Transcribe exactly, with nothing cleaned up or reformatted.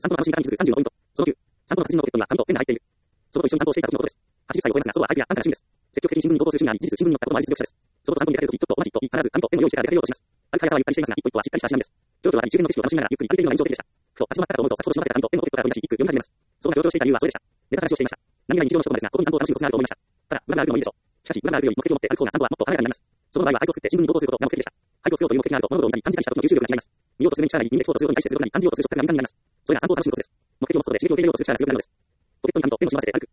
散歩の楽しみ方に気づくさんじゅうのポイント。そのきゅう、散歩の達人のポケットには紙とペンが入っている。そのと一緒に散歩をしていた時のことです。はちじゅっさいを超えますが、そうは俳句や短歌が趣味です。積極的に新聞に投稿するシーンがあり、事実新聞に載ったこともある実力者です。そのと散歩に出かける時、ちょっとおまじと言い必ず紙とペンを用意してから出かけようとします。歩く速さはゆったりしていますが、一歩一歩はしっかりした足並みです。状況は一連の景色を楽しみながらゆっくり歩いているのが印象的でした。ふと立ち止まったかと思うと、先ほど済ませた紙とペンのポケットから取り出し、一句読み始めます。そのが強調していた理由はそれでした。ネタ話をしていました。何が日常の人ですが、ここに散歩を楽しむコツがあると思いました。ただ、裏があるのもいいでしょう。しかし、裏があるより目的を持って歩く方が散歩はもっと華やかになります。その場合は俳句を作って新聞に投稿することが目的でした。俳句を作ろうという目的があると、物事を見たり感じたりした時の吸収力が違います。見ようとする目に力なり、見に聞こうとすることに対してすることなり、感じようとする触覚が敏感になります。それが散歩を楽しむコツです。目的を持つことで刺激を受け入れようとする力が強くなるのです。ポケットに紙とペンをしまわせて歩く。